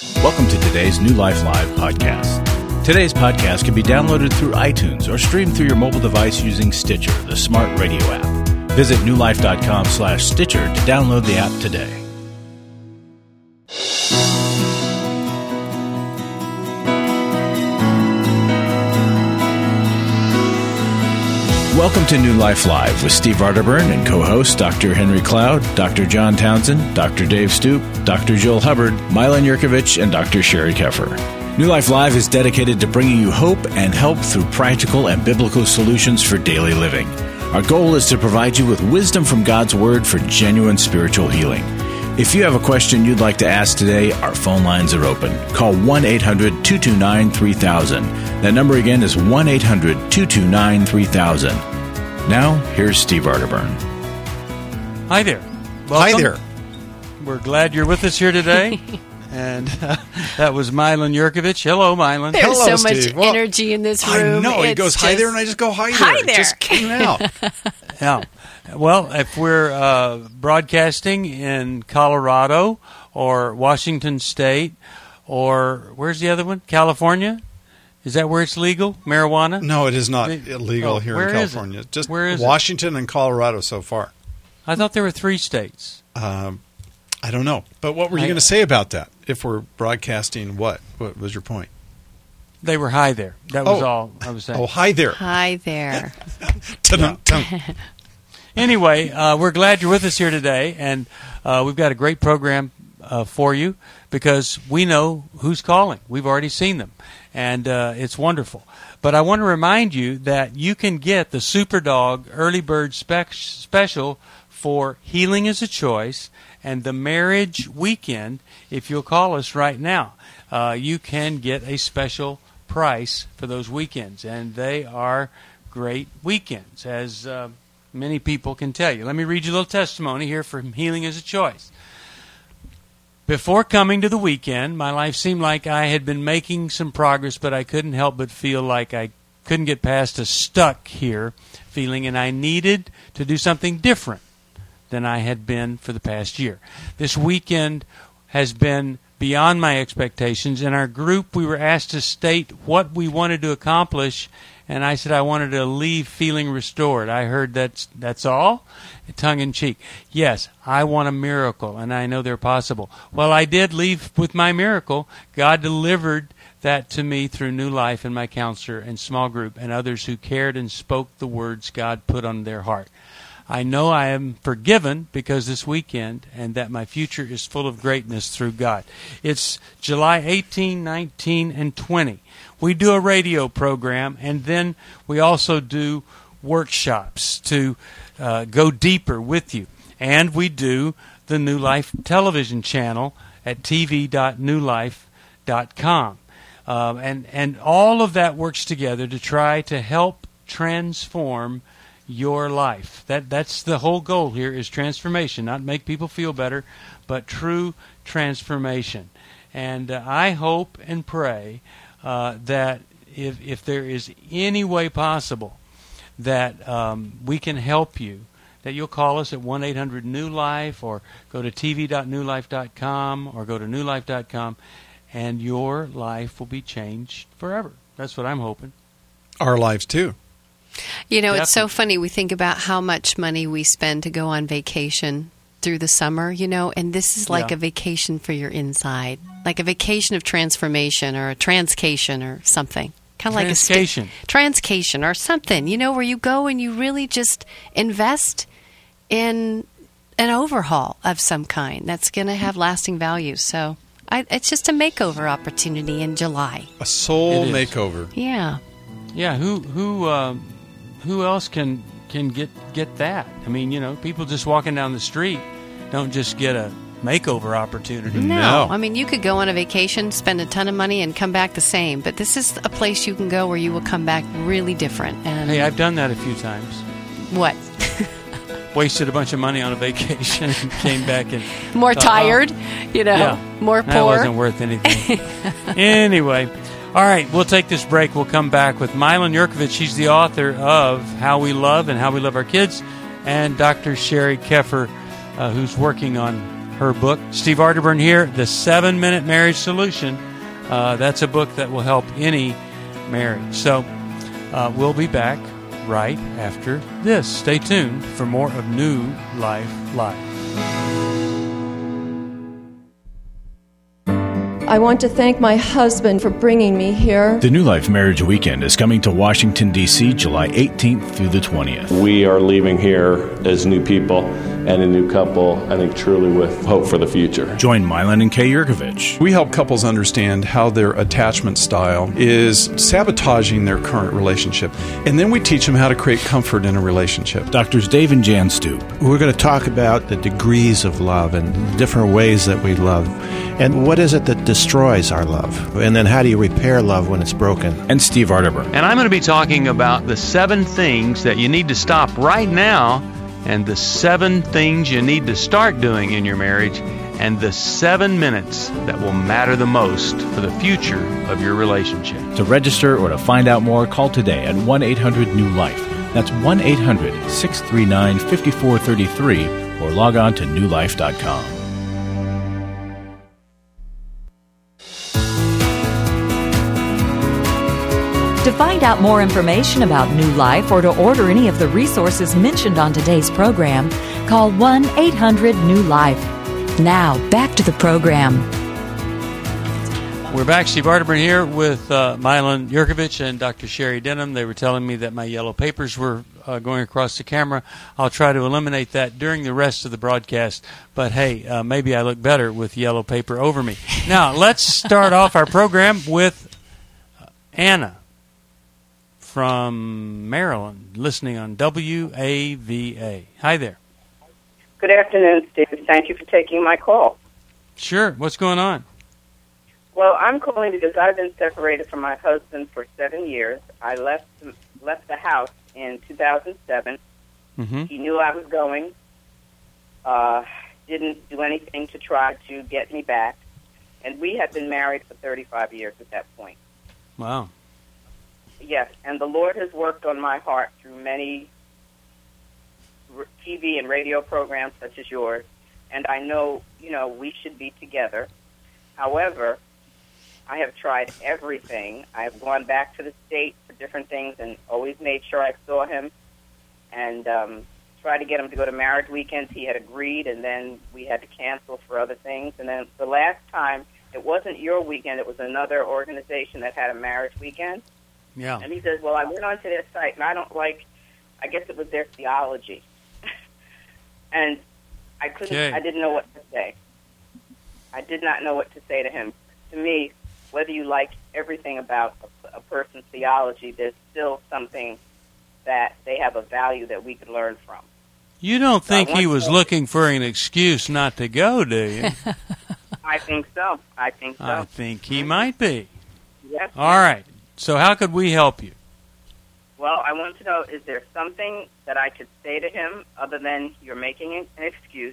Welcome to today's New Life Live podcast. Today's podcast can be downloaded through iTunes or streamed through your mobile device using Stitcher, the smart radio app. Visit newlife.com/Stitcher to download the app today. Welcome to New Life Live with Steve Arterburn and co-hosts Dr. Henry Cloud, Dr. John Townsend, Dr. Dave Stoop, Dr. Joel Hubbard, Milan Yurkovich, and Dr. Sherry Keffer. New Life Live is dedicated to bringing you hope and help through practical and biblical solutions for daily living. Our goal is to provide you with wisdom from God's Word for genuine spiritual healing. If you have a question you'd like to ask today, our phone lines are open. Call 1-800-229-3000. That number again is 1-800-229-3000. Now, here's Steve Arterburn. Hi there. Welcome. Hi there. We're glad you're with us here today. And that was Milan Yurkovich. Hello, Milan. There's Hello, so Steve. much energy in this room. I know. He It's goes, hi there, and I just go, hi there. Hi It there. just came out. Yeah. Well, if we're broadcasting in Colorado or Washington State or where's the other one? California? Is that where it's legal? Marijuana? No, it is not illegal here in California. Just where is Washington and Colorado so far. I thought there were 3 states. I don't know. But what were you going to say about that? If we're broadcasting what? What was your point? They were high there. That was all I was saying. Oh, hi there. Hi there. Anyway, we're glad you're with us here today, and we've got a great program for you because we know who's calling. We've already seen them, and it's wonderful. But I want to remind you that you can get the Superdog Early Bird Special for Healing is a Choice and the Marriage Weekend if you'll call us right now. You can get a special price for those weekends, and they are great weekends, as many people can tell you. Let me read you a little testimony here from Healing is a Choice. Before coming to the weekend, my life seemed like I had been making some progress, but I couldn't help but feel like I couldn't get past a stuck here feeling, and I needed to do something different than I had been for the past year. This weekend has been beyond my expectations. In our group, we were asked to state what we wanted to accomplish, and I said I wanted to leave feeling restored. I heard that's all? Tongue-in-cheek. Yes, I want a miracle, and I know they're possible. Well, I did leave with my miracle. God delivered that to me through New Life and my counselor and small group and others who cared and spoke the words God put on their heart. I know I am forgiven because this weekend and that my future is full of greatness through God. It's July 18, 19, and 20. We do a radio program, and then we also do workshops to go deeper with you. And we do the New Life television channel at tv.newlife.com. And all of that works together to try to help transform your life. That's the whole goal here is transformation, not make people feel better, but true transformation. And I hope and pray that if there is any way possible that we can help you, that you'll call us at 1-800-NEW-LIFE or go to tv.newlife.com or go to newlife.com, and your life will be changed forever. That's what I'm hoping. Our lives, too. You know, it's so funny. We think about how much money we spend to go on vacation through the summer, you know, and this is like a vacation for your inside, like a vacation of transformation or a transcation or something. Kind of like a transcation or something, you know, where you go and you really just invest in an overhaul of some kind that's going to have lasting value. So it's just a makeover opportunity in July. A soul makeover. Yeah. Yeah. Who else can get that? I mean, you know, people just walking down the street don't just get a makeover opportunity. No. I mean, you could go on a vacation, spend a ton of money, and come back the same. But this is a place you can go where you will come back really different. And hey, I've done that a few times. What? Wasted a bunch of money on a vacation and came back and more tired, you know, more poor. That wasn't worth anything. Anyway. All right, we'll take this break. We'll come back with Milan Yurkovich. She's the author of How We Love and How We Love Our Kids, and Dr. Sherry Keffer, who's working on her book. Steve Arterburn here, The 7-Minute Marriage Solution. That's a book that will help any marriage. So we'll be back right after this. Stay tuned for more of New Life Live. I want to thank my husband for bringing me here. The New Life Marriage Weekend is coming to Washington, D.C., July 18th through the 20th. We are leaving here as new people and a new couple, I think truly with hope for the future. Join Milan and Kay Yurkovich. We help couples understand how their attachment style is sabotaging their current relationship. And then we teach them how to create comfort in a relationship. Doctors Dave and Jan Stoop. We're going to talk about the degrees of love and different ways that we love. And what is it that destroys our love? And then how do you repair love when it's broken? And Steve Arterburn. And I'm going to be talking about the 7 things that you need to stop right now, and the 7 things you need to start doing in your marriage, and the 7 minutes that will matter the most for the future of your relationship. To register or to find out more, call today at 1-800-NEW-LIFE. That's 1-800-639-5433, or log on to newlife.com. To find out more information about New Life or to order any of the resources mentioned on today's program, call 1-800-NEW-LIFE. Now, back to the program. We're back. Steve Arterburn here with Milan Yurkovich and Dr. Sherry Denham. They were telling me that my yellow papers were going across the camera. I'll try to eliminate that during the rest of the broadcast. But, hey, maybe I look better with yellow paper over me. Now, let's start off our program with Anna from Maryland, listening on WAVA. Hi there. Good afternoon, Steve. Thank you for taking my call. Sure. What's going on? Well, I'm calling because I've been separated from my husband for 7 years. I left the house in 2007. Mm-hmm. He knew I was going. Didn't do anything to try to get me back. And we had been married for 35 years at that point. Wow. Yes, and the Lord has worked on my heart through many TV and radio programs such as yours, and I know, we should be together. However, I have tried everything. I have gone back to the state for different things and always made sure I saw him and tried to get him to go to marriage weekends. He had agreed, and then we had to cancel for other things. And then the last time, it wasn't your weekend. It was another organization that had a marriage weekend. Yeah. And he says, well, I went onto their site, and I guess it was their theology. And I didn't know what to say. I did not know what to say to him. To me, whether you like everything about a person's theology, there's still something that they have a value that we could learn from. You don't think he was looking for an excuse not to go, do you? I think so. I think he might be. Yes. All right. So how could we help you? Well, I want to know, is there something that I could say to him other than you're making an excuse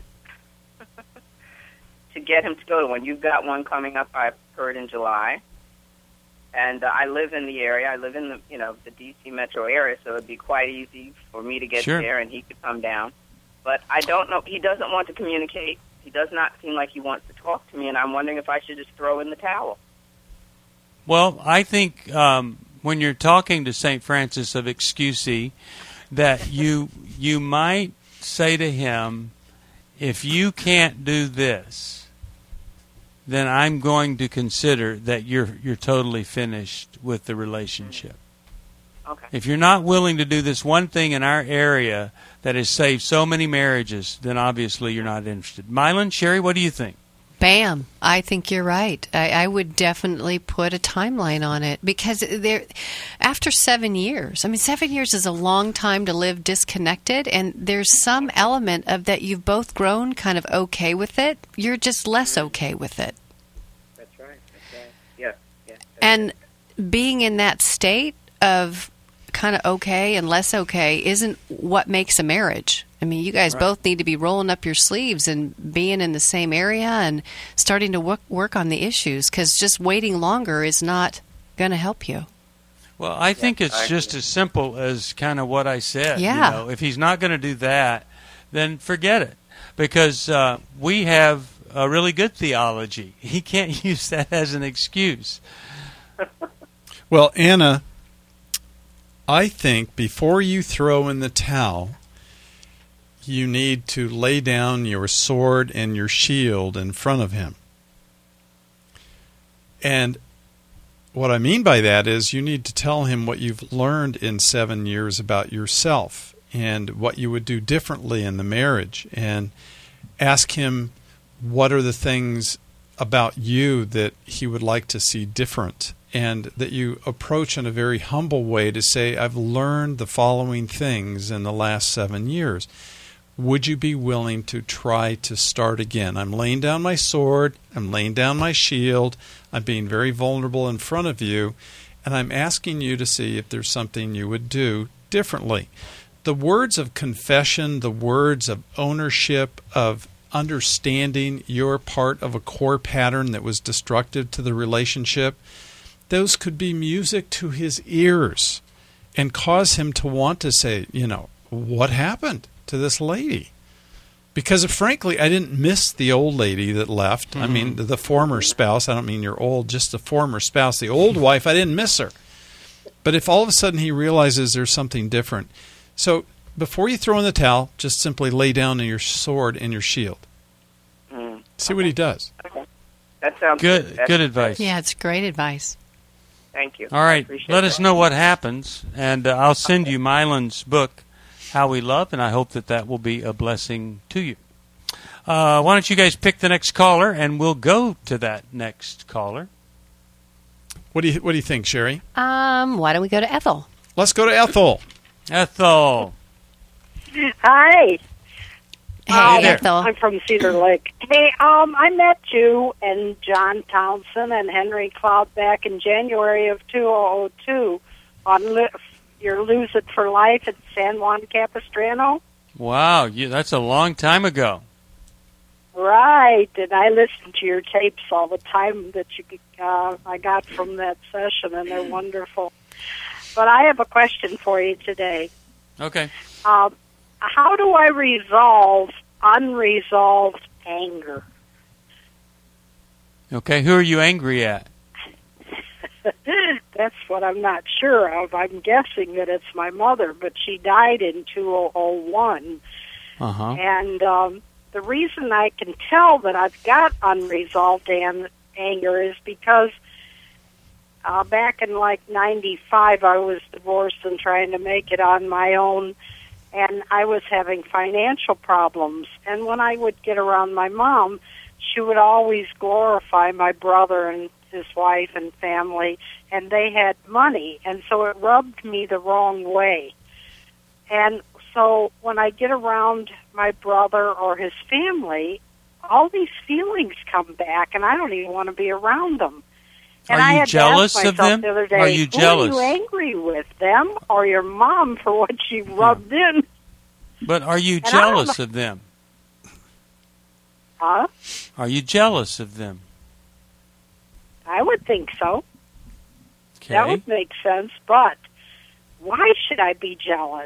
to get him to go to one? You've got one coming up, I've heard, in July. And I live in the area. I live in the D.C. metro area, so it would be quite easy for me to get there and he could come down. But I don't know. He doesn't want to communicate. He does not seem like he wants to talk to me, and I'm wondering if I should just throw in the towel. Well, I think when you're talking to St. Francis of Assisi, that you might say to him, if you can't do this, then I'm going to consider that you're totally finished with the relationship. Okay. If you're not willing to do this one thing in our area that has saved so many marriages, then obviously you're not interested. Milan, Sherry, what do you think? Bam. I think you're right. I would definitely put a timeline on it because after 7 years, 7 years is a long time to live disconnected, and there's some element of that you've both grown kind of okay with it. You're just less okay with it. That's right. Yeah. And being in that state of kind of okay and less okay isn't what makes a marriage. You guys both need to be rolling up your sleeves and being in the same area and starting to work on the issues, because just waiting longer is not going to help you. Well, I think it's just as simple as kind of what I said. Yeah. If he's not going to do that, then forget it. Because we have a really good theology. He can't use that as an excuse. Well, Anna, I think before you throw in the towel, you need to lay down your sword and your shield in front of him. And what I mean by that is you need to tell him what you've learned in 7 years about yourself and what you would do differently in the marriage, and ask him what are the things about you that he would like to see different, and that you approach in a very humble way to say, I've learned the following things in the last 7 years. Would you be willing to try to start again? I'm laying down my sword. I'm laying down my shield. I'm being very vulnerable in front of you. And I'm asking you to see if there's something you would do differently. The words of confession, the words of ownership, of understanding you're part of a core pattern that was destructive to the relationship, those could be music to his ears and cause him to want to say, what happened to this lady? Because frankly, I didn't miss the old lady that left. Mm-hmm. I mean, the former spouse. I don't mean you're old, just the former spouse. The old wife, I didn't miss her. But if all of a sudden he realizes there's something different. So before you throw in the towel, just simply lay down your sword and your shield. See what he does. Okay. That sounds good. Good advice. Yeah, it's great advice. Thank you. All right. Let us know what happens, and I'll send you Mylan's book, How We Love, and I hope that will be a blessing to you. Why don't you guys pick the next caller, and we'll go to that next caller. What do you think, Sherry? Why don't we go to Ethel? Let's go to Ethel. Ethel. Hi. Hey, Ethel. I'm from Cedar Lake. Hey, I met you and John Townsend and Henry Cloud back in January of 2002 on your Lose It for Life at San Juan Capistrano. Wow, that's a long time ago. Right, and I listen to your tapes all the time that I got from that session, and they're wonderful. But I have a question for you today. Okay. How do I resolve unresolved anger? Okay, who are you angry at? That's what I'm not sure of. I'm guessing that it's my mother, but she died in 2001. Uh-huh. And the reason I can tell that I've got unresolved anger is because back in like 95, I was divorced and trying to make it on my own. And I was having financial problems. And when I would get around my mom, she would always glorify my brother and his wife and family, and they had money. And so it rubbed me the wrong way. And so when I get around my brother or his family, all these feelings come back, and I don't even want to be around them. And are you jealous of them? The other day, are you jealous? Who are you angry with, them or your mom for what she rubbed in? But are you jealous of them? Huh? Are you jealous of them? I would think so. Okay. That would make sense, but why should I be jealous,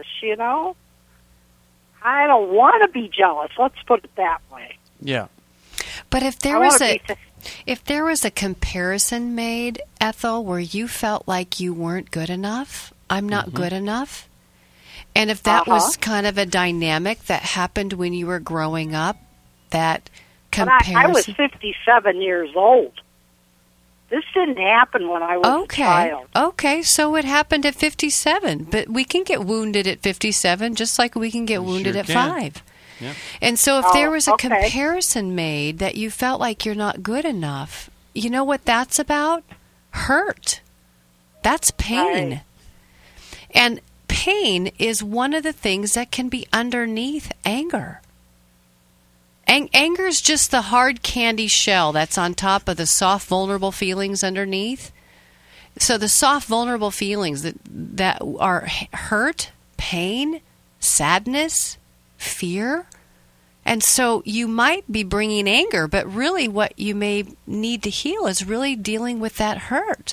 I don't want to be jealous. Let's put it that way. Yeah. But if there was a comparison made, Ethel, where you felt like you weren't good enough, I'm not good enough, and if that was kind of a dynamic that happened when you were growing up, that comparison... I was 57 years old. This didn't happen when I was a child. Okay, so it happened at 57, but we can get wounded at 57 just like we can get wounded at 5. Yep. And so if there was a comparison made that you felt like you're not good enough, you know what that's about? Hurt. That's pain. Right. And pain is one of the things that can be underneath anger. Anger is just the hard candy shell that's on top of the soft, vulnerable feelings underneath. So the soft, vulnerable feelings that are hurt, pain, sadness, fear. And so you might be bringing anger, but really what you may need to heal is really dealing with that hurt.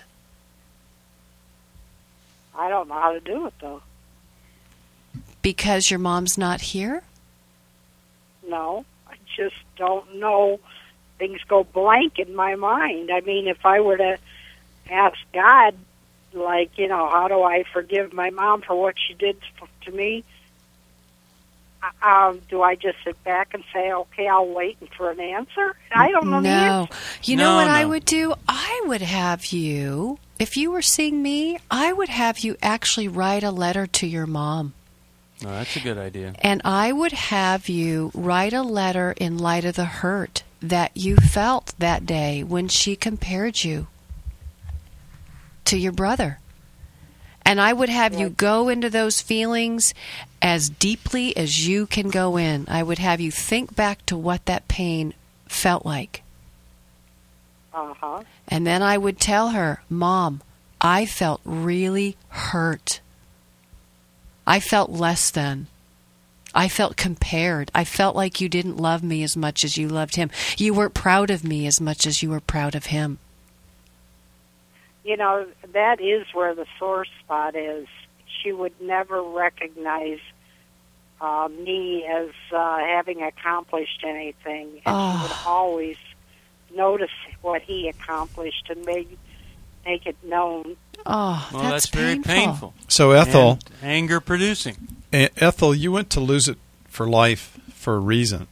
I don't know how to do it, though. Because your mom's not here? No, I just don't know things go blank in my mind. I mean, if I were to ask God, like, how do I forgive my mom for what she did to me? Do I just sit back and say, okay, I'll wait for an answer? I don't know the answer. You know what I would do? I would have you, if you were seeing me, I would have you actually write a letter to your mom. Oh, that's a good idea. And I would have you write a letter in light of the hurt that you felt that day when she compared you to your brother. And I would have you go into those feelings as deeply as you can go in. I would have you think back to what that pain felt like. Uh-huh. And then I would tell her, Mom, I felt really hurt. I felt less than. I felt compared. I felt like you didn't love me as much as you loved him. You weren't proud of me as much as you were proud of him. That is where the sore spot is. She would never recognize me as having accomplished anything. And she would always notice what he accomplished and make it known. Oh, well, that's very painful. So, Ethel... And anger-producing. Ethel, you went to Lose It for Life for a reason.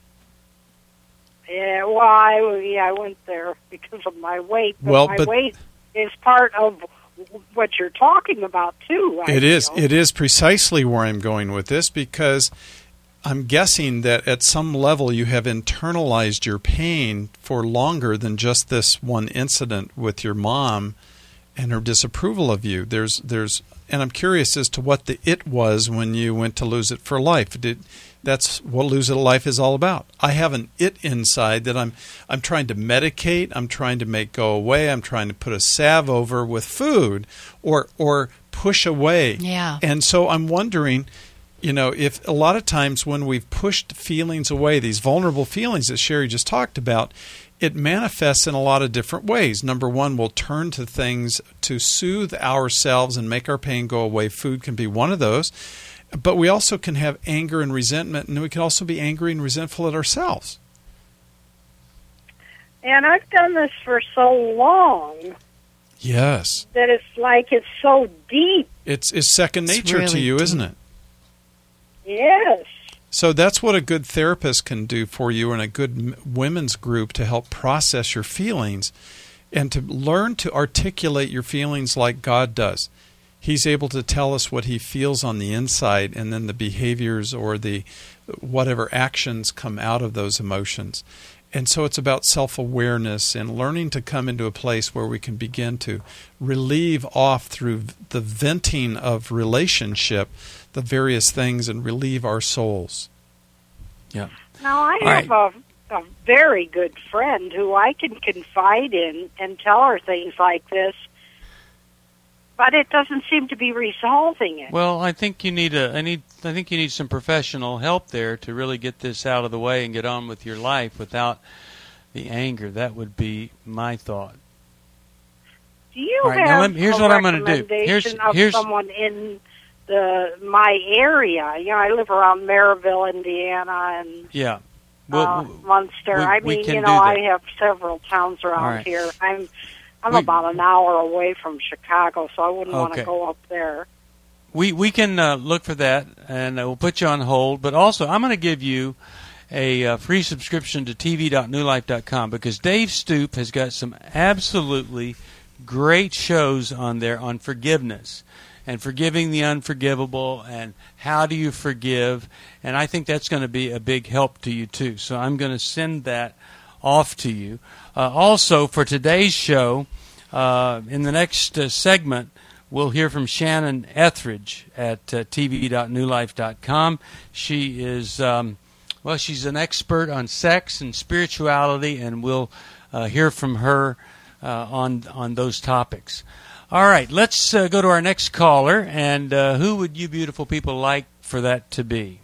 Yeah, well, I went there because of my weight. But my weight is part of what you're talking about, too. It is precisely where I'm going with this, because I'm guessing that at some level you have internalized your pain for longer than just this one incident with your mom and her disapproval of you. And I'm curious as to what the it was when you went to Lose It for Life. That's what Lose It for Life is all about. I have an it inside that I'm trying to medicate, I'm trying to make go away, I'm trying to put a salve over with food or push away. Yeah. And so I'm wondering, if a lot of times when we've pushed feelings away, these vulnerable feelings that Sherry just talked about, it manifests in a lot of different ways. Number one, we'll turn to things to soothe ourselves and make our pain go away. Food can be one of those. But we also can have anger and resentment, and we can also be angry and resentful at ourselves. And I've done this for so long. Yes. That it's so deep. It's second nature really to you, deep. Isn't it? Yes. So that's what a good therapist can do for you and a good women's group to help process your feelings and to learn to articulate your feelings like God does. He's able to tell us what he feels on the inside, and then the behaviors or the whatever actions come out of those emotions. And so it's about self-awareness and learning to come into a place where we can begin to relieve off through the venting of relationship the various things and relieve our souls. Yeah. Now, I have a very good friend who I can confide in and tell her things like this, but it doesn't seem to be resolving it. Well, I think you need some professional help there to really get this out of the way and get on with your life without the anger. That would be my thought. Do you have here's what I'm going to do. Here's someone in my area? I live around Maryville, Indiana, and Munster. I have several towns around here. I'm about an hour away from Chicago, so I wouldn't want to go up there. We can look for that, and we'll put you on hold. But also, I'm going to give you a free subscription to tv.newlife.com because Dave Stoop has got some absolutely great shows on there on forgiveness and forgiving the unforgivable and how do you forgive. And I think that's going to be a big help to you, too. So I'm going to send that off to you. Also, for today's show, in the next segment, we'll hear from Shannon Etheridge at tv.newlife.com. She is, she's an expert on sex and spirituality, and we'll hear from her on those topics. All right, let's go to our next caller, and who would you beautiful people like for that to be?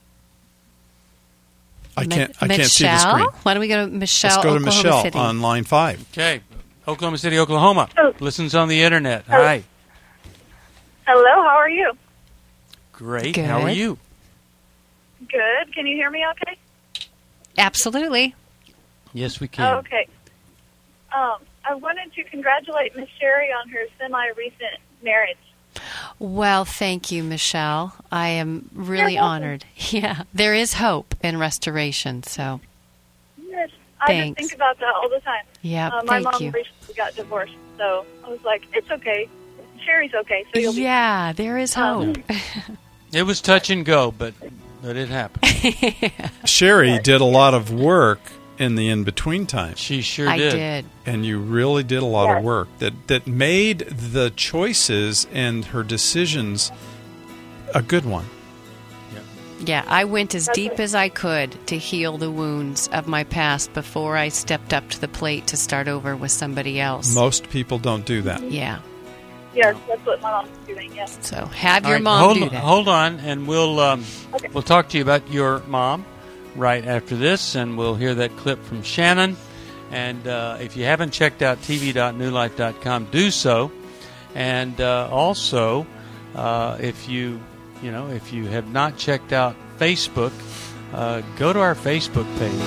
I can't see the screen. Why don't we go to Michelle? Let's go to Oklahoma Michelle City. on line 5. Okay, Oklahoma City, Oklahoma. Listens on the internet. Hi. Hello, how are you? Great. Good. How are you? Good. Can you hear me okay? Absolutely. Yes, we can. Okay. I wanted to congratulate Miss Sherry on her semi-recent marriage. Well, thank you, Michelle. I am really honored. Yeah, there is hope in restoration, so yes, I just think about that all the time. Yeah, my thank mom you. recently got divorced, so I was like, it's okay. Sherry's okay, so you'll be Yeah, there is hope. It was touch and go, but it happened. Sherry did a lot of work in the in-between time. She sure I did. And you really did a lot of work that made the choices and her decisions a good one. Yeah, I went as deep as I could to heal the wounds of my past before I stepped up to the plate to start over with somebody else. Most people don't do that. Yeah. Yes, that's what my mom's doing, yes. So have your All right, mom do that. Hold on, and we'll talk to you about your mom right after this, and we'll hear that clip from Shannon. And if you haven't checked out tv.newlife.com, do so. And also, if you have not checked out Facebook, go to our Facebook page.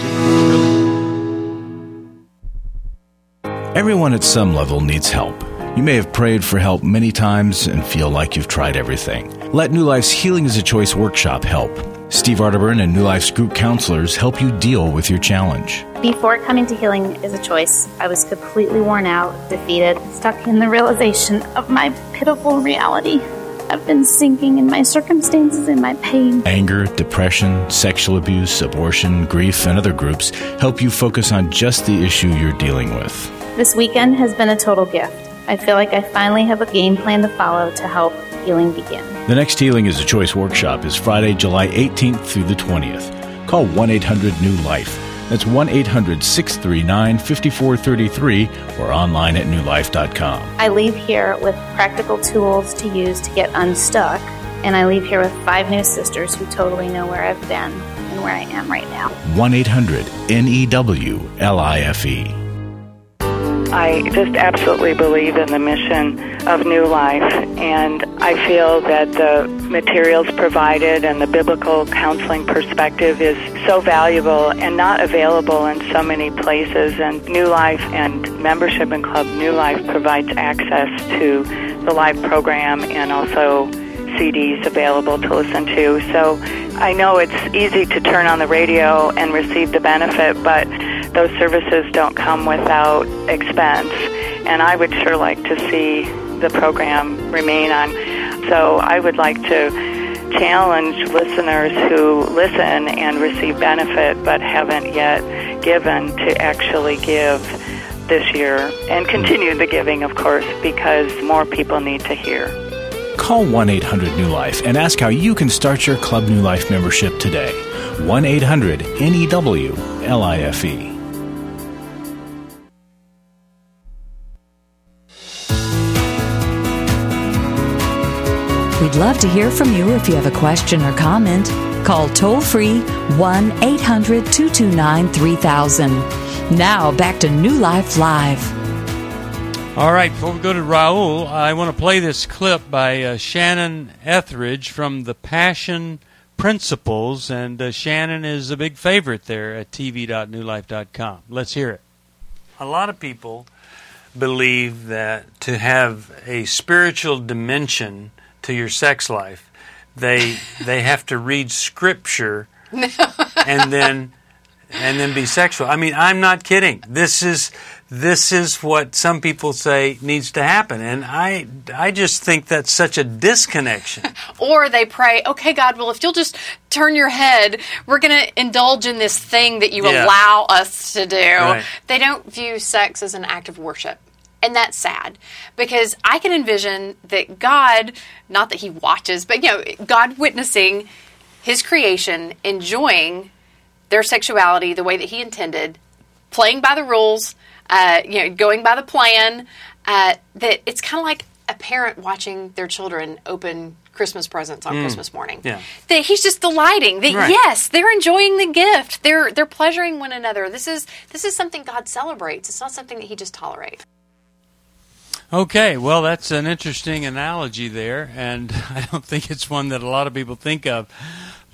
Everyone at some level needs help. You may have prayed for help many times and feel like you've tried everything. Let New Life's Healing is a Choice workshop help. Steve Arterburn and New Life's group counselors help you deal with your challenge. Before coming to Healing is a Choice, I was completely worn out, defeated, stuck in the realization of my pitiful reality. I've been sinking in my circumstances and my pain. Anger, depression, sexual abuse, abortion, grief, and other groups help you focus on just the issue you're dealing with. This weekend has been a total gift. I feel like I finally have a game plan to follow to help healing begin. The next Healing is a Choice workshop is Friday, July 18th through the 20th. Call 1-800-NEW-LIFE. That's 1-800-639-5433 or online at newlife.com. I leave here with practical tools to use to get unstuck, and I leave here with 5 new sisters who totally know where I've been and where I am right now. 1-800-NEWLIFE. I just absolutely believe in the mission of New Life, and I feel that the materials provided and the biblical counseling perspective is so valuable and not available in so many places. And New Life and membership in Club New Life provides access to the live program and also CDs available to listen to. So I know it's easy to turn on the radio and receive the benefit, but those services don't come without expense, and I would sure like to see the program remain on. So I would like to challenge listeners who listen and receive benefit but haven't yet given to actually give this year, and continue the giving, of course, because more people need to hear. Call 1-800-NEW-LIFE and ask how you can start your Club New Life membership today. 1-800-NEWLIFE. We'd love to hear from you if you have a question or comment. Call toll-free 1-800-229-3000. Now, back to New Life Live. All right, before we go to Raul, I want to play this clip by Shannon Etheridge from the Passion Principles, and Shannon is a big favorite there at tv.newlife.com. Let's hear it. A lot of people believe that to have a spiritual dimension to your sex life, they have to read Scripture and then be sexual. I mean, I'm not kidding. This is what some people say needs to happen, and I just think that's such a disconnection. Or they pray, okay, God, well, if you'll just turn your head, we're going to indulge in this thing that you allow us to do. Right. They don't view sex as an act of worship. And that's sad, because I can envision that God, not that He watches, but God witnessing His creation, enjoying their sexuality the way that He intended, playing by the rules, going by the plan. That it's kind of like a parent watching their children open Christmas presents on Christmas morning. Yeah. That He's just delighting. That yes, they're enjoying the gift. They're pleasuring one another. This is something God celebrates. It's not something that He just tolerates. Okay, well, that's an interesting analogy there, and I don't think it's one that a lot of people think of.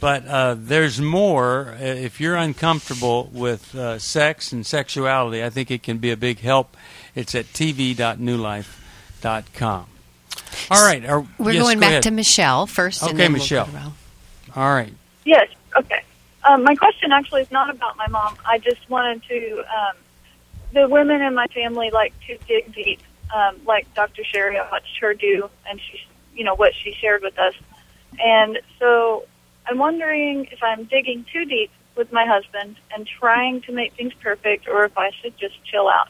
But there's more. If you're uncomfortable with sex and sexuality, I think it can be a big help. It's at tv.newlife.com. All right. We're going back to Michelle first. Okay, and then Michelle. We'll go all right. Yes. Okay. My question actually is not about my mom. I just wanted to. The women in my family like to dig deep, like Dr. Sherry. I watched her do, and she, what she shared with us. And so I'm wondering if I'm digging too deep with my husband and trying to make things perfect, or if I should just chill out.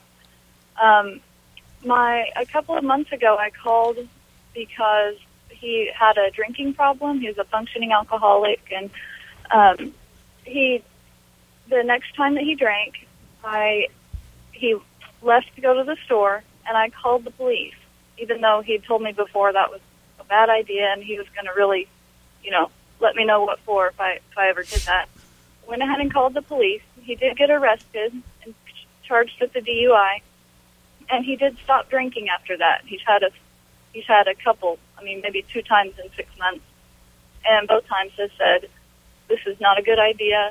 A couple of months ago, I called because he had a drinking problem. He was a functioning alcoholic, and the next time that he drank, he left to go to the store, and I called the police, even though he told me before that was a bad idea, and he was going to really, let me know what for if I ever did that. Went ahead and called the police. He did get arrested and charged with the DUI, and he did stop drinking after that. He's had a couple, maybe 2 times in 6 months, and both times has said, this is not a good idea,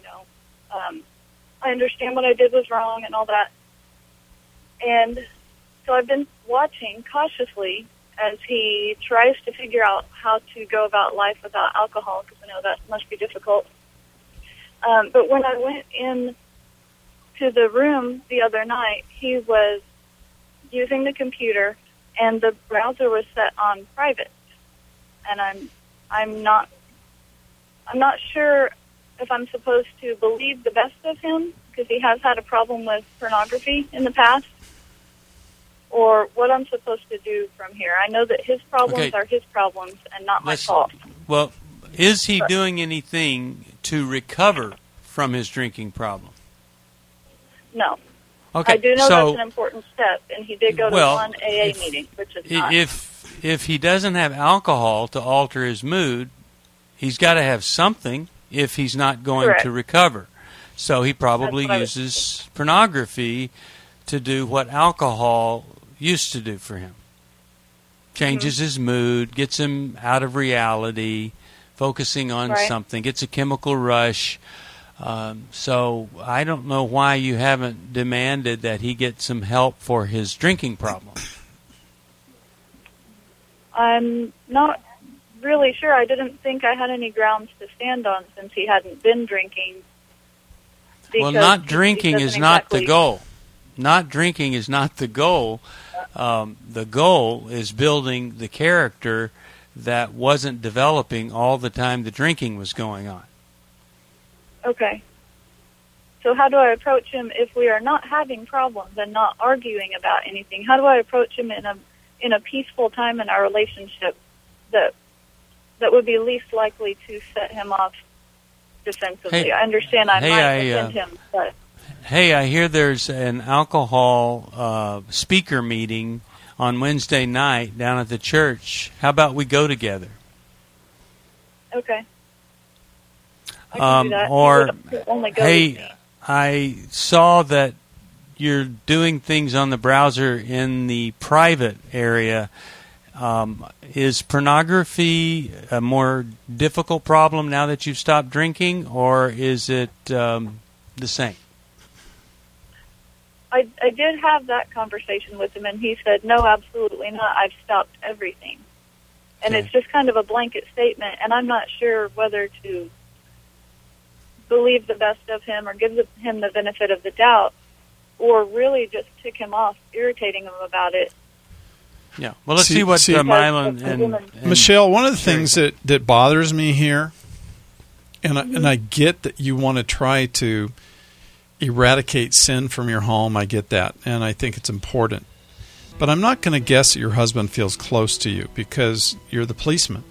I understand what I did was wrong and all that. And so I've been watching cautiously as he tries to figure out how to go about life without alcohol, because I know that must be difficult. But when I went in to the room the other night, he was using the computer, and the browser was set on private. And I'm not sure if I'm supposed to believe the best of him, because he has had a problem with pornography in the past, or what I'm supposed to do from here. I know that his problems are his problems and not my fault. Well, is he doing anything to recover from his drinking problem? No. Okay. I do know that's an important step, and he did go to one AA meeting, which is not. If he doesn't have alcohol to alter his mood, he's got to have something if he's not going to recover. So he probably uses pornography to do what alcohol used to do for him. Changes his mood, gets him out of reality, focusing on something, gets a chemical rush. So I don't know why you haven't demanded that he get some help for his drinking problem. I'm not really sure. I didn't think I had any grounds to stand on since he hadn't been drinking. Well, not drinking is not the goal. Not drinking is not the goal. The goal is building the character that wasn't developing all the time the drinking was going on. Okay. So how do I approach him if we are not having problems and not arguing about anything? How do I approach him in a peaceful time in our relationship that would be least likely to set him off defensively? Hey, I understand I might offend him, but... Hey, I hear there's an alcohol speaker meeting on Wednesday night down at the church. How about we go together? Okay. I can do that. Or, only go hey, I saw that you're doing things on the browser in the private area. Is pornography a more difficult problem now that you've stopped drinking, or is it the same? I did have that conversation with him, and he said, no, absolutely not. I've stopped everything. And it's just kind of a blanket statement, and I'm not sure whether to believe the best of him or give him the benefit of the doubt, or really just tick him off, irritating him about it. Yeah. Well, let's see what Mylon and Michelle, one of the things that bothers me here, and I get that you want to try to eradicate sin from your home. I get that, and I think it's important. But I'm not going to guess that your husband feels close to you because you're the policeman.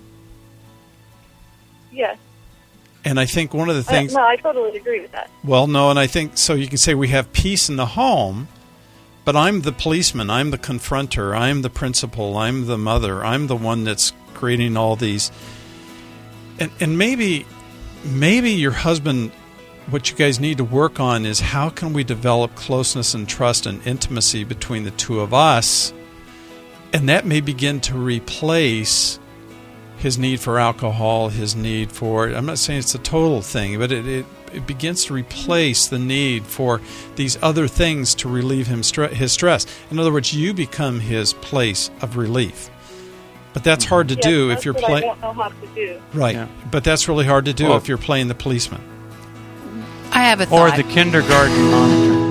Yes. And I think one of the things... No, I totally agree with that. Well, no, and I think, so you can say we have peace in the home, but I'm the policeman, I'm the confronter, I'm the principal, I'm the mother, I'm the one that's creating all these... And maybe your husband... What you guys need to work on is how can we develop closeness and trust and intimacy between the two of us, and that may begin to replace his need for alcohol, his need for, I'm not saying it's a total thing, but it begins to replace the need for these other things to relieve his stress. In other words, you become his place of relief. But that's hard to do if you're playing. I don't know how to do. Right, but that's really hard to do if you're playing the policeman. I have a thought. Or the kindergarten monitor.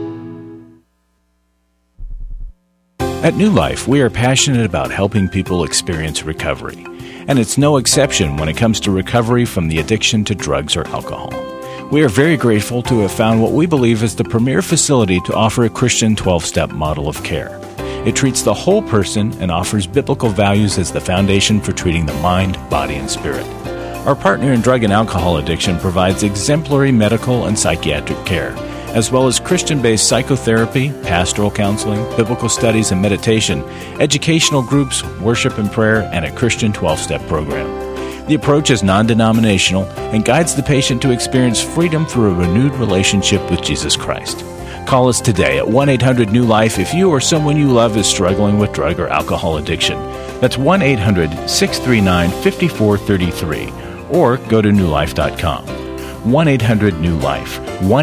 At New Life, we are passionate about helping people experience recovery. And it's no exception when it comes to recovery from the addiction to drugs or alcohol. We are very grateful to have found what we believe is the premier facility to offer a Christian 12-step model of care. It treats the whole person and offers biblical values as the foundation for treating the mind, body, and spirit. Our partner in drug and alcohol addiction provides exemplary medical and psychiatric care, as well as Christian-based psychotherapy, pastoral counseling, biblical studies and meditation, educational groups, worship and prayer, and a Christian 12-step program. The approach is non-denominational and guides the patient to experience freedom through a renewed relationship with Jesus Christ. Call us today at 1-800-NEW-LIFE if you or someone you love is struggling with drug or alcohol addiction. That's 1-800-639-5433, or go to newlife.com. 1-800-NEW-LIFE,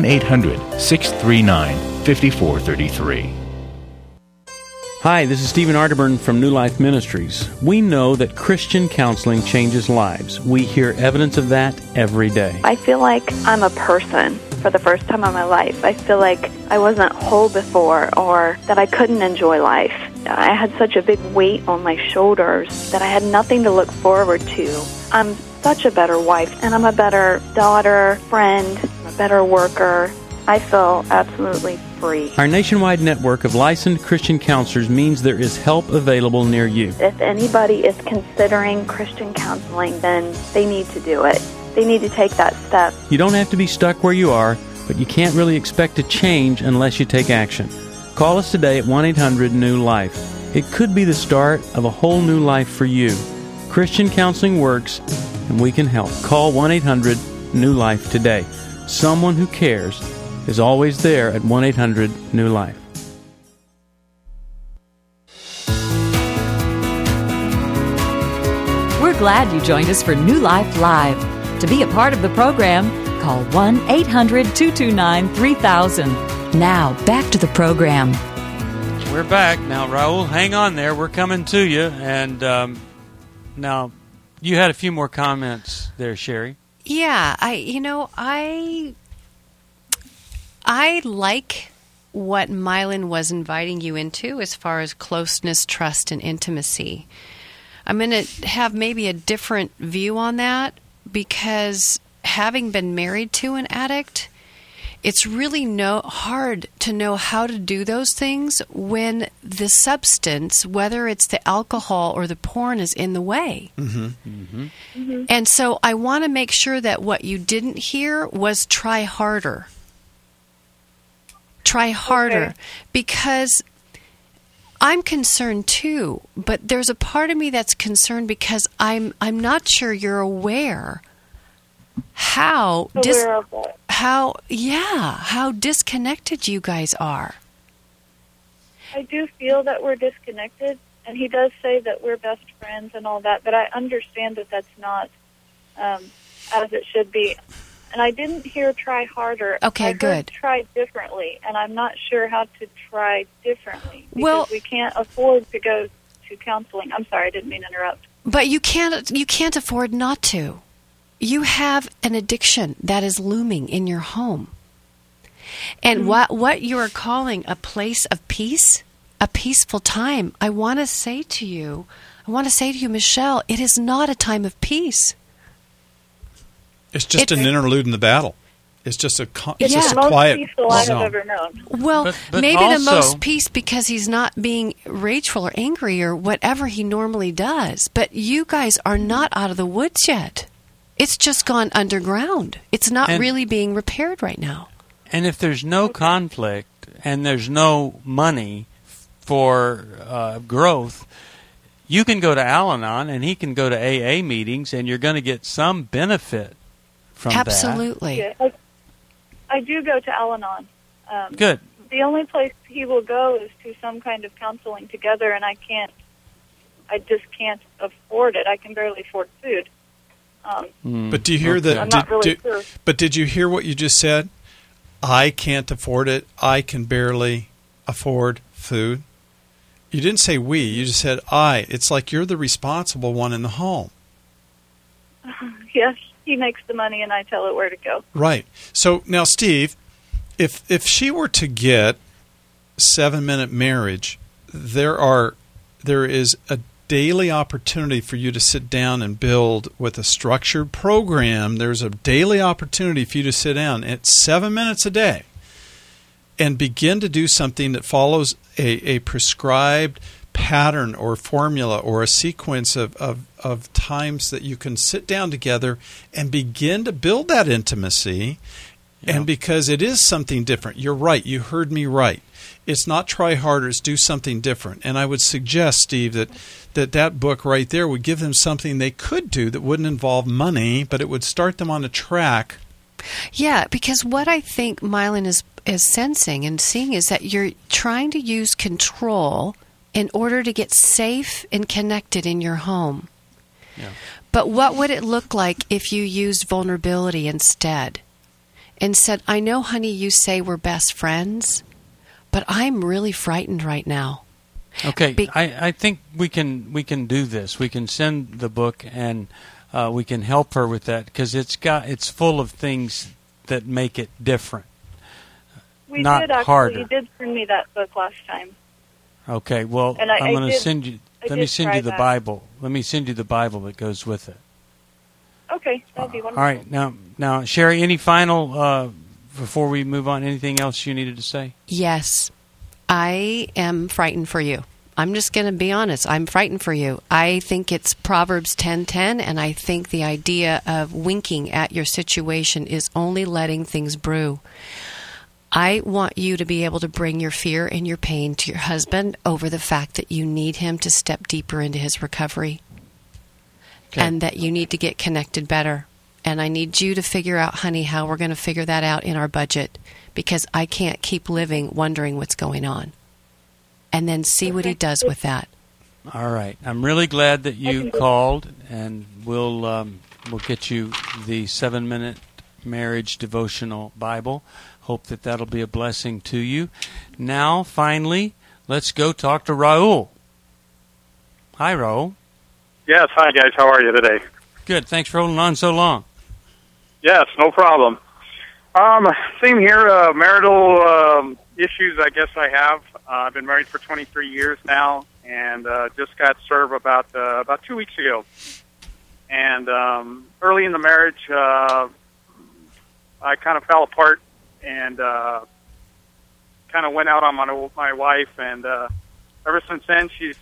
1-800-639-5433. Hi, this is Stephen Arterburn from New Life Ministries. We know that Christian counseling changes lives. We hear evidence of that every day. I feel like I'm a person for the first time in my life. I feel like I wasn't whole before, or that I couldn't enjoy life. I had such a big weight on my shoulders that I had nothing to look forward to. I'm such a better wife, and I'm a better daughter, friend, a better worker. I feel absolutely free. Our nationwide network of licensed Christian counselors means there is help available near you. If anybody is considering Christian counseling, then they need to do it. They need to take that step. You don't have to be stuck where you are, but you can't really expect to change unless you take action. Call us today at 1-800-NEW-LIFE. It could be the start of a whole new life for you. Christian counseling works, and we can help. Call 1-800-NEW-LIFE today. Someone who cares is always there at 1-800-NEW-LIFE. We're glad you joined us for New Life Live. To be a part of the program, call 1-800-229-3000. Now, back to the program. We're back. Now, Raul, hang on there. We're coming to you. And now, you had a few more comments there, Sherry. Yeah, I like what Mylon was inviting you into as far as closeness, trust, and intimacy. I'm going to have maybe a different view on that, because having been married to an addict, it's really hard to know how to do those things when the substance, whether it's the alcohol or the porn, is in the way. Mm-hmm. Mm-hmm. Mm-hmm. And so I want to make sure that what you didn't hear was try harder. Try harder. Okay. Because I'm concerned too, but there's a part of me that's concerned because I'm not sure you're aware how disconnected you guys are. I do feel that we're disconnected, and he does say that we're best friends and all that, but I understand that that's not as it should be. And I didn't hear try harder. Okay, good. Try differently, and I'm not sure how to try differently because we can't afford to go to counseling. I'm sorry, I didn't mean to interrupt. But you can't afford not to. You have an addiction that is looming in your home. And what you are calling a place of peace, a peaceful time, I want to say to you, Michelle, it is not a time of peace. It's just an interlude in the battle. It's just a quiet peaceful I have ever known. Well, but maybe also, the most peace because he's not being rageful or angry or whatever he normally does. But you guys are not out of the woods yet. It's just gone underground. It's not really being repaired right now. And if there's no conflict and there's no money for growth, you can go to Al-Anon and he can go to AA meetings, and you're going to get some benefit from Absolutely. that. Yeah, I do go to Al-Anon. Good. The only place he will go is to some kind of counseling together, and I can't I just can't afford it. I can barely afford food. But do you hear that? I'm not really sure. But did you hear what you just said? I can't afford it. I can barely afford food. You didn't say we. You just said I. It's like you're the responsible one in the home. Yes, he makes the money, and I tell it where to go. Right. So now, Steve, if she were to get 7-Minute Marriage, there is a daily opportunity for you to sit down and build with a structured program. There's a daily opportunity for you to sit down at 7 minutes a day and begin to do something that follows a prescribed pattern or formula or a sequence of times that you can sit down together and begin to build that intimacy. Yeah. And because it is something different, you're right, you heard me right. It's not try harder, it's do something different. And I would suggest, Steve, that book right there would give them something they could do that wouldn't involve money, but it would start them on a track. Yeah, because what I think Mylon is sensing and seeing is that you're trying to use control in order to get safe and connected in your home. Yeah. But what would it look like if you used vulnerability instead? And said, I know, honey, you say we're best friends, but I'm really frightened right now. Okay, I think we can do this. We can send the book and we can help her with that because it's full of things that make it different. We not did actually. harder. You did send me that book last time. Okay, well, and I'm going to send you. Let me send you the that. Bible. Let me send you the Bible that goes with it. Okay, that'd be wonderful. All right, now, Sherry, any final before we move on? Anything else you needed to say? Yes, I am frightened for you. I'm just going to be honest. I'm frightened for you. I think it's Proverbs 10:10, and I think the idea of winking at your situation is only letting things brew. I want you to be able to bring your fear and your pain to your husband over the fact that you need him to step deeper into his recovery. Okay. And that you need to get connected better. And I need you to figure out, honey, how we're going to figure that out in our budget, because I can't keep living wondering what's going on. And then see what he does with that. All right. I'm really glad that you called, and we'll get you the 7-Minute Marriage Devotional Bible. Hope that that'll be a blessing to you. Now, finally, let's go talk to Raul. Hi, Raul. Yes, hi guys. How are you today? Good. Thanks for holding on so long. Yes, no problem. Same here. Marital issues, I guess I have. I've been married for 23 years now, and just got served about 2 weeks ago. And early in the marriage, I kind of fell apart and kind of went out on my wife. And ever since then, she's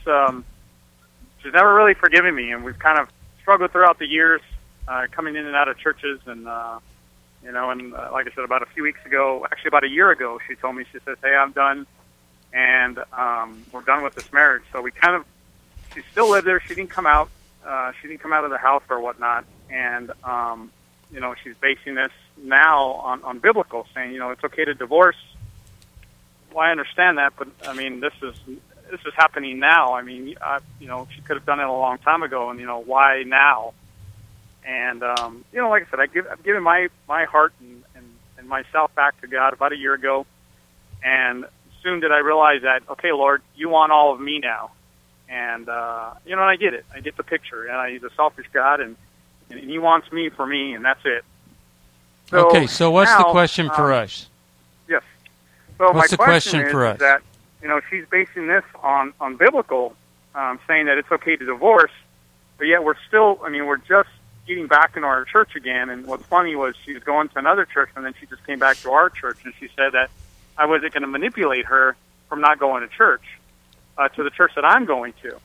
never really forgiven me, and we've kind of struggled throughout the years, coming in and out of churches, and like I said, about a few weeks ago, actually about a year ago, she told me, she says, "Hey, I'm done, and we're done with this marriage." So she still lived there. She didn't come out. She didn't come out of the house or whatnot, and she's basing this now on biblical, saying, it's okay to divorce. Well, I understand that, but I mean, this is happening now. I mean, she could have done it a long time ago, and why now? And like I said, I've given my heart and myself back to God about a year ago, and soon did I realize that, okay, Lord, you want all of me now, and and I get it. I get the picture, and He's a selfish God, and He wants me for me, and that's it. So okay, so what's the question for us? Yes. So what's the question is for us? That she's basing this on biblical, saying that it's okay to divorce, but yet we're just getting back into our church again. And what's funny was she was going to another church, and then she just came back to our church, and she said that I wasn't going to manipulate her from not going to church, to the church that I'm going to.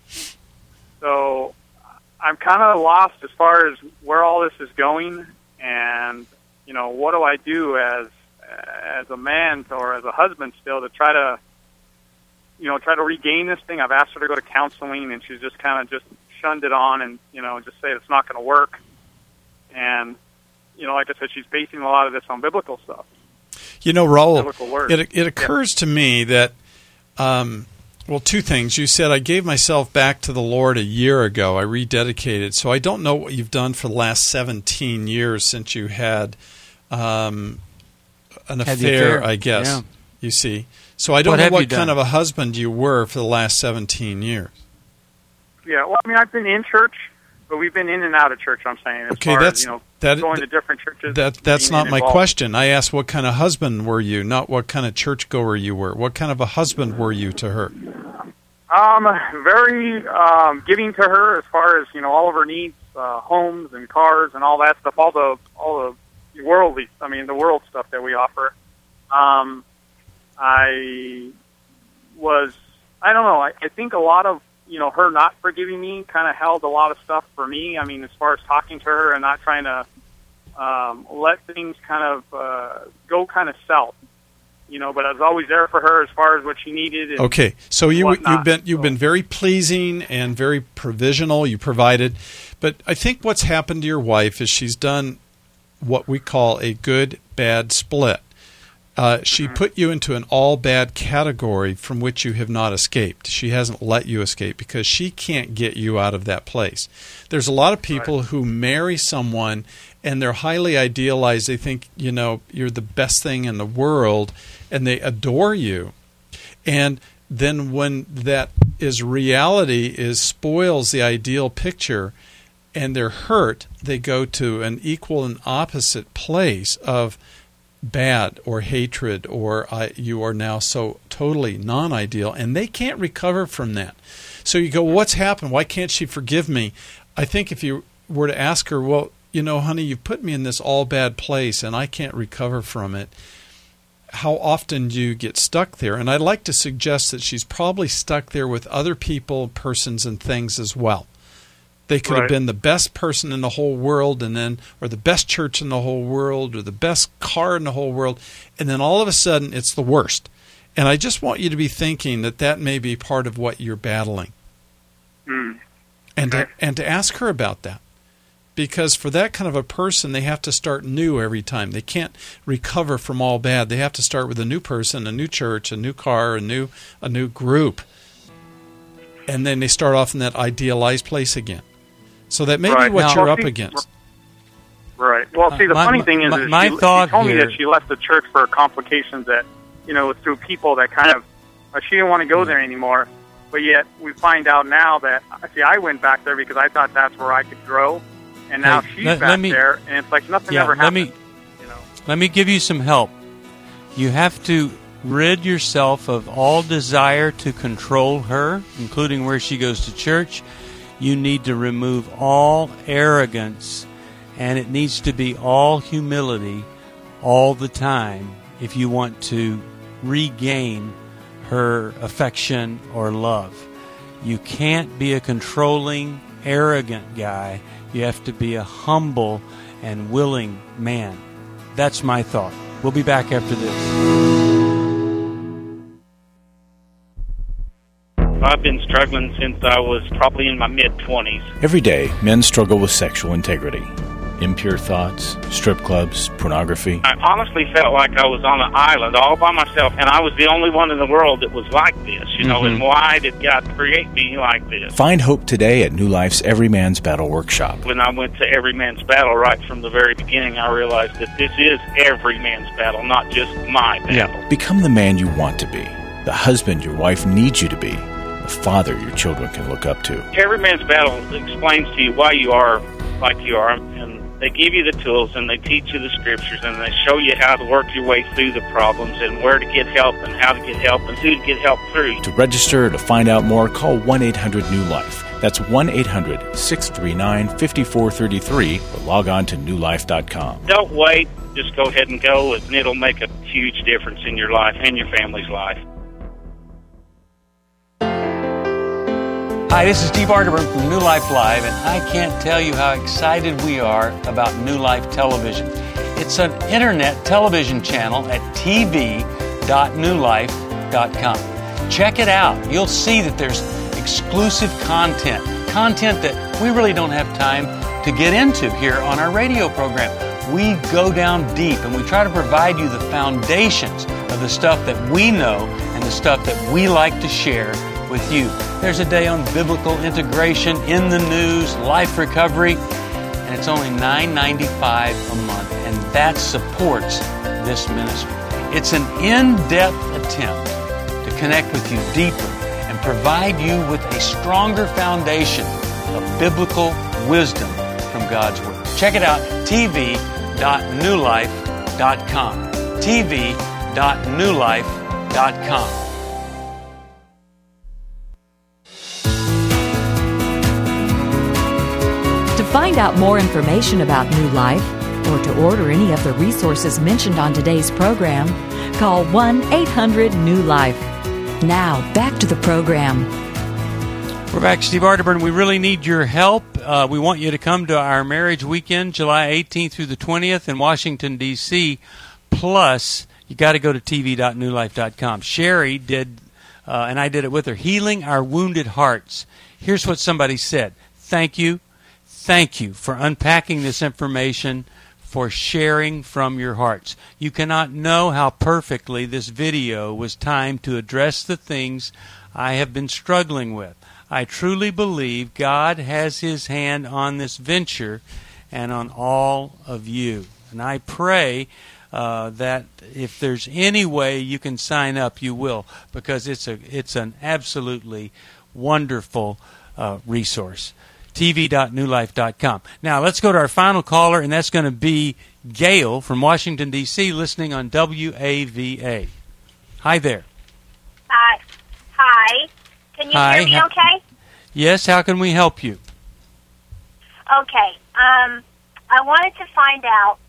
So I'm kind of lost as far as where all this is going, and what do I do as a man or as a husband still to try to regain this thing. I've asked her to go to counseling, and she's just kind of just shunned it on and, just say it's not going to work. And, like I said, she's basing a lot of this on biblical stuff. Raul, it occurs to me that Well, two things. You said, I gave myself back to the Lord a year ago. I rededicated. So I don't know what you've done for the last 17 years since you had an affair, I guess, yeah. You see. So I don't know what kind of a husband you were for the last 17 years. Yeah, well, I mean, I've been in church, but we've been in and out of church, I'm saying. As far as, going to different churches. That's not my question. I asked what kind of husband were you, not what kind of churchgoer you were. What kind of a husband were you to her? Very giving to her as far as, all of her needs, homes and cars and all that stuff, all the worldly, the world stuff that we offer. I don't know, I think a lot of, her not forgiving me kind of held a lot of stuff for me. As far as talking to her and not trying to let things kind of go kind of south, but I was always there for her as far as what she needed. And okay, so you've been very pleasing and very provisional. You provided, but I think what's happened to your wife is she's done what we call a good-bad split. She put you into an all-bad category from which you have not escaped. She hasn't let you escape because she can't get you out of that place. There's a lot of people who marry someone and they're highly idealized. They think, you're the best thing in the world and they adore you. And then when that is reality spoils the ideal picture and they're hurt, they go to an equal and opposite place of bad or hatred or you are now so totally non-ideal, and they can't recover from that. So you go, what's happened? Why can't she forgive me? I think if you were to ask her, well, honey, you put me in this all bad place and I can't recover from it. How often do you get stuck there? And I'd like to suggest that she's probably stuck there with other people, persons, and things as well. They could have been the best person in the whole world, or the best church in the whole world, or the best car in the whole world, and then all of a sudden it's the worst. And I just want you to be thinking that may be part of what you're battling, and to ask her about that, because for that kind of a person, they have to start new every time. They can't recover from all bad. They have to start with a new person, a new church, a new car, a new group, and then they start off in that idealized place again. So that may be what you're up against. Right. Well, see, the funny thing is she told me that she left the church for complications that, through people that kind of, she didn't want to go there anymore. But yet we find out now that, I went back there because I thought that's where I could grow. And now she's back there, and it's like nothing ever happened. Let me give you some help. You have to rid yourself of all desire to control her, including where she goes to church. You need to remove all arrogance, and it needs to be all humility all the time if you want to regain her affection or love. You can't be a controlling, arrogant guy. You have to be a humble and willing man. That's my thought. We'll be back after this. I've been struggling since I was probably in my mid-20s. Every day, men struggle with sexual integrity. Impure thoughts, strip clubs, pornography. I honestly felt like I was on an island all by myself, and I was the only one in the world that was like this, and why did God create me like this? Find hope today at New Life's Every Man's Battle Workshop. When I went to Every Man's Battle right from the very beginning, I realized that this is every man's battle, not just my battle. Yeah. Become the man you want to be, the husband your wife needs you to be, the father your children can look up to. Every Man's Battle explains to you why you are like you are, and they give you the tools, and they teach you the scriptures, and they show you how to work your way through the problems, and where to get help, and how to get help, and who to get help through. To register or to find out more, call 1-800-NEW-LIFE. That's 1-800-639-5433, or log on to newlife.com. Don't wait. Just go ahead and go, and it'll make a huge difference in your life and your family's life. Hi, this is Steve Arterburn from New Life Live, and I can't tell you how excited we are about New Life Television. It's an internet television channel at tv.newlife.com. Check it out. You'll see that there's exclusive content that we really don't have time to get into here on our radio program. We go down deep, and we try to provide you the foundations of the stuff that we know and the stuff that we like to share with you. There's a day on biblical integration, in the news, life recovery, and it's only $9.95 a month, and that supports this ministry. It's an in-depth attempt to connect with you deeper and provide you with a stronger foundation of biblical wisdom from God's Word. Check it out, tv.newlife.com. tv.newlife.com. To find out more information about New Life or to order any of the resources mentioned on today's program, call 1-800-NEW-LIFE. Now, back to the program. We're back. Steve Arterburn, we really need your help. We want you to come to our marriage weekend, July 18th through the 20th in Washington, D.C. Plus, you got to go to tv.newlife.com. Sherry did, and I did it with her, Healing Our Wounded Hearts. Here's what somebody said. Thank you for unpacking this information, for sharing from your hearts. You cannot know how perfectly this video was timed to address the things I have been struggling with. I truly believe God has His hand on this venture and on all of you. And I pray that if there's any way you can sign up, you will, because it's an absolutely wonderful resource. tv.newlife.com. Now, let's go to our final caller, and that's going to be Gail from Washington, D.C., listening on WAVA. Hi there. Hi. Can you hear me okay? Yes, how can we help you? Okay. I wanted to find out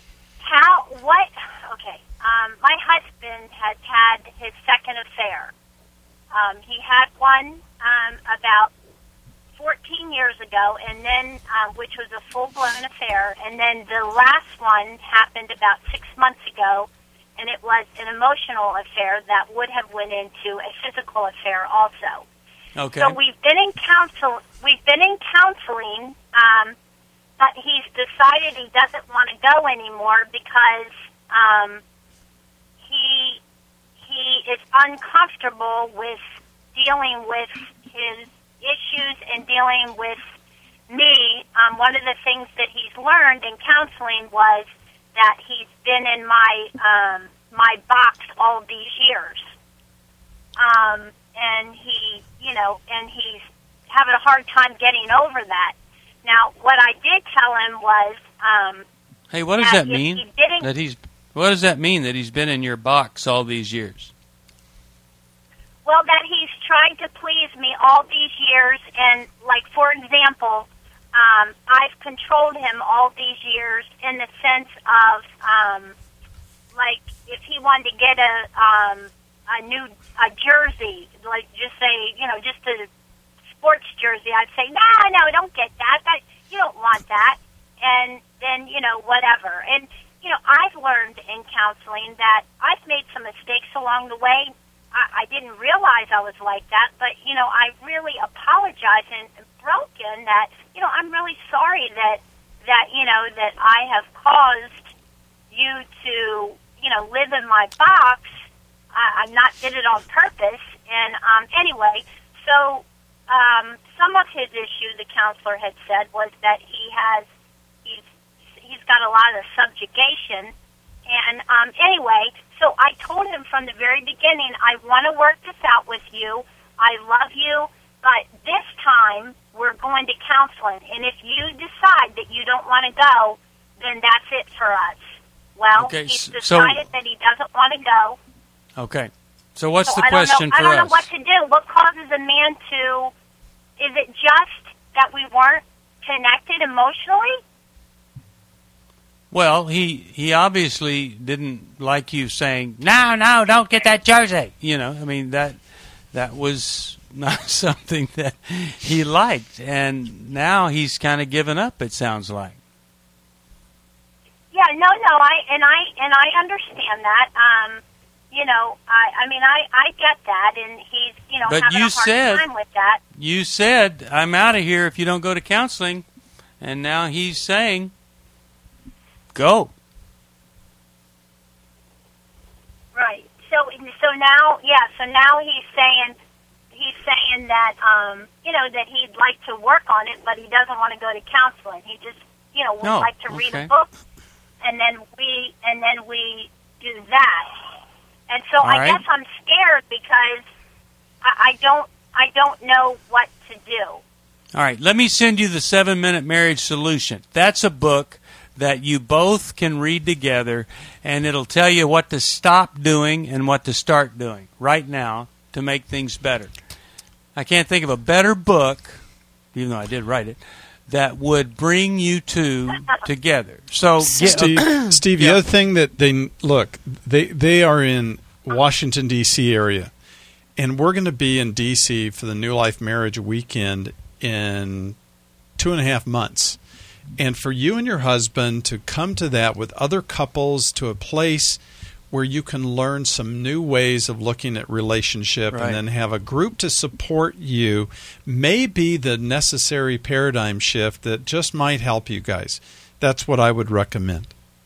my husband has had his second affair. He had one about 14 years ago, and then which was a full-blown affair, and then the last one happened about 6 months ago, and it was an emotional affair that would have went into a physical affair also. Okay. So we've been in counseling, but he's decided he doesn't want to go anymore because he is uncomfortable with dealing with his issues and dealing with me. One of the things that he's learned in counseling was that he's been in my box all these years, and he's having a hard time getting over that. Now, what I did tell him was, hey, what does that mean? What does that mean that he's been in your box all these years? Well, that he's tried to please me all these years, and, like, for example, I've controlled him all these years in the sense of, like, if he wanted to get a new jersey, like, just say, just a sports jersey, I'd say, no, don't get that. You don't want that. And then, whatever. And, I've learned in counseling that I've made some mistakes along the way. I didn't realize I was like that, but, I really apologize and broken that, I'm really sorry that I have caused you to, live in my box. I did it on purpose. And, anyway, so, some of his issue, the counselor had said, was that he's got a lot of subjugation. And, anyway, so I told him from the very beginning, I want to work this out with you. I love you, but this time we're going to counseling. And if you decide that you don't want to go, then that's it for us. Well, he's decided that he doesn't want to go. Okay. So what's the question for us? I don't know what to do. What causes a man to... Is it just that we weren't connected emotionally? Well, he obviously didn't like you saying, no, don't get that jersey. That was not something that he liked. And now he's kind of given up, it sounds like. Yeah, no, I understand that. I get that, and he's, but having a hard time with that. You said, I'm out of here if you don't go to counseling. And now he's saying, go. Right. So now he's saying he's saying that that he'd like to work on it, but he doesn't want to go to counseling. He just would like to read a book, and then we do that. And so I guess I'm scared because I don't know what to do. All right, let me send you the 7-Minute Marriage Solution. That's a book that you both can read together, and it'll tell you what to stop doing and what to start doing right now to make things better. I can't think of a better book, even though I did write it, that would bring you two together. So, Steve, the other thing that they are in Washington, D.C. area, and we're going to be in D.C. for the New Life Marriage Weekend in 2.5 months. And for you and your husband to come to that with other couples, to a place where you can learn some new ways of looking at relationship, and then have a group to support you, may be the necessary paradigm shift that just might help you guys. That's what I would recommend.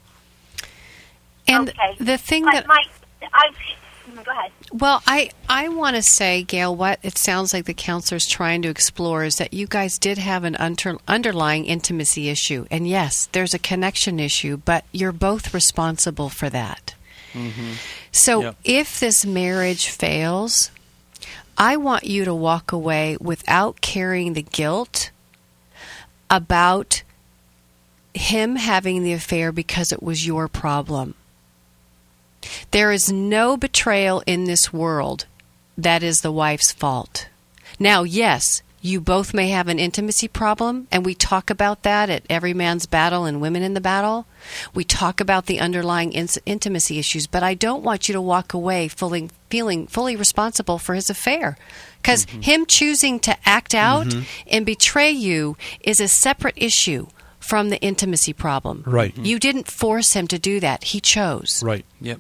And the thing that... Go ahead. Well, I want to say, Gail, what it sounds like the counselor's trying to explore is that you guys did have an underlying intimacy issue. And yes, there's a connection issue, but you're both responsible for that. Mm-hmm. So if this marriage fails, I want you to walk away without carrying the guilt about him having the affair because it was your problem. There is no betrayal in this world that is the wife's fault. Now, yes, you both may have an intimacy problem, and we talk about that at Every Man's Battle and Women in the Battle. We talk about the underlying intimacy issues, but I don't want you to walk away feeling fully responsible for his affair. Because him choosing to act out and betray you is a separate issue from the intimacy problem. Right. You didn't force him to do that. He chose. Right. Yep.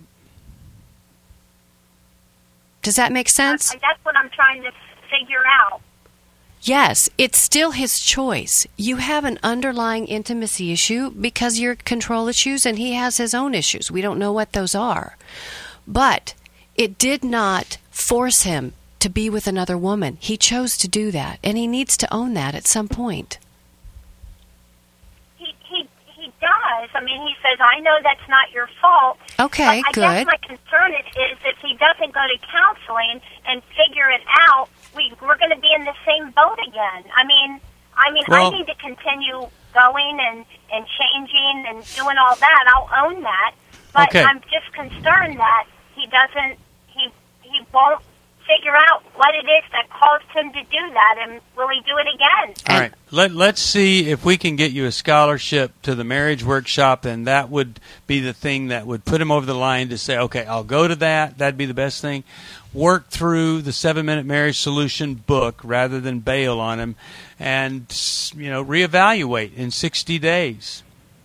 Does that make sense? That's what I'm trying to figure out. Yes, it's still his choice. You have an underlying intimacy issue because you're control issues, and he has his own issues. We don't know what those are. But it did not force him to be with another woman. He chose to do that, and he needs to own that at some point. He does. I mean, he says, I know that's not your fault. Okay, but I guess my concern is if he doesn't go to counseling and figure it out, we're going to be in the same boat again. I mean, I need to continue going and changing and doing all that. I'll own that. But I'm just concerned that he won't figure out what it is that caused him to do that, and will he do it again? All right. Let's see if we can get you a scholarship to the marriage workshop, and that would be the thing that would put him over the line to say, okay, I'll go to that. That'd be the best thing. Work through the 7-Minute Marriage Solution book rather than bail on him, and reevaluate in 60 days.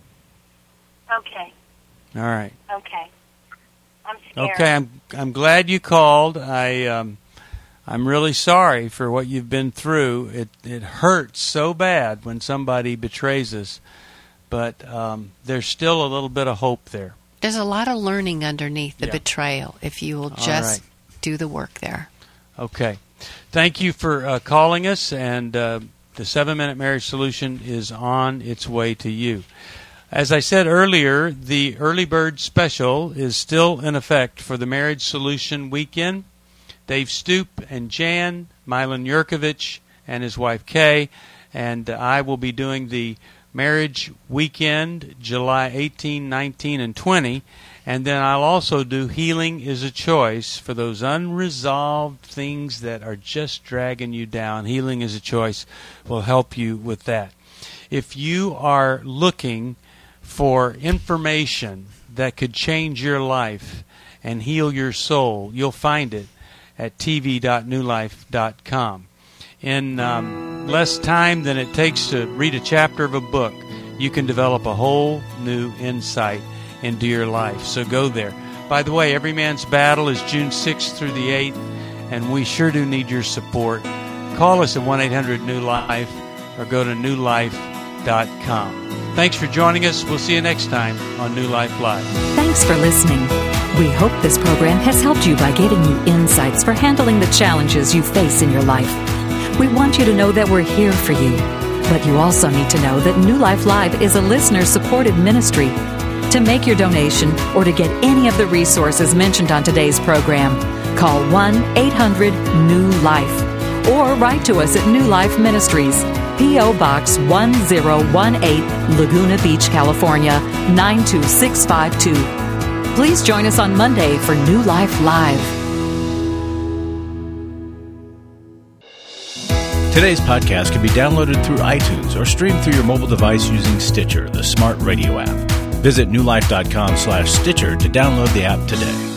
Okay. All right. Okay. I'm scared. Okay, I'm glad you called. I'm really sorry for what you've been through. It hurts so bad when somebody betrays us, but there's still a little bit of hope there. There's a lot of learning underneath the betrayal if you will just do the work there. Okay. Thank you for calling us, and the 7-Minute Marriage Solution is on its way to you. As I said earlier, the early bird special is still in effect for the Marriage Solution Weekend. Dave Stoop and Jan, Milan Yurkovich and his wife Kay, and I will be doing the Marriage Weekend July 18, 19, and 20. And then I'll also do Healing is a Choice for those unresolved things that are just dragging you down. Healing is a Choice will help you with that. If you are looking for information that could change your life and heal your soul, you'll find it at tv.newlife.com. In less time than it takes to read a chapter of a book, you can develop a whole new insight into your life. So go there. By the way, Every Man's Battle is June 6th through the 8th, and we sure do need your support. Call us at 1-800-NEW-LIFE or go to newlife.com. Thanks for joining us. We'll see you next time on New Life Live. Thanks for listening. We hope this program has helped you by giving you insights for handling the challenges you face in your life. We want you to know that we're here for you, but you also need to know that New Life Live is a listener-supported ministry. To make your donation or to get any of the resources mentioned on today's program, call 1-800-NEW-LIFE or write to us at New Life Ministries, P.O. Box 1018, Laguna Beach, California, 92652. Please join us on Monday for New Life Live. Today's podcast can be downloaded through iTunes or streamed through your mobile device using Stitcher, the smart radio app. Visit newlife.com/Stitcher to download the app today.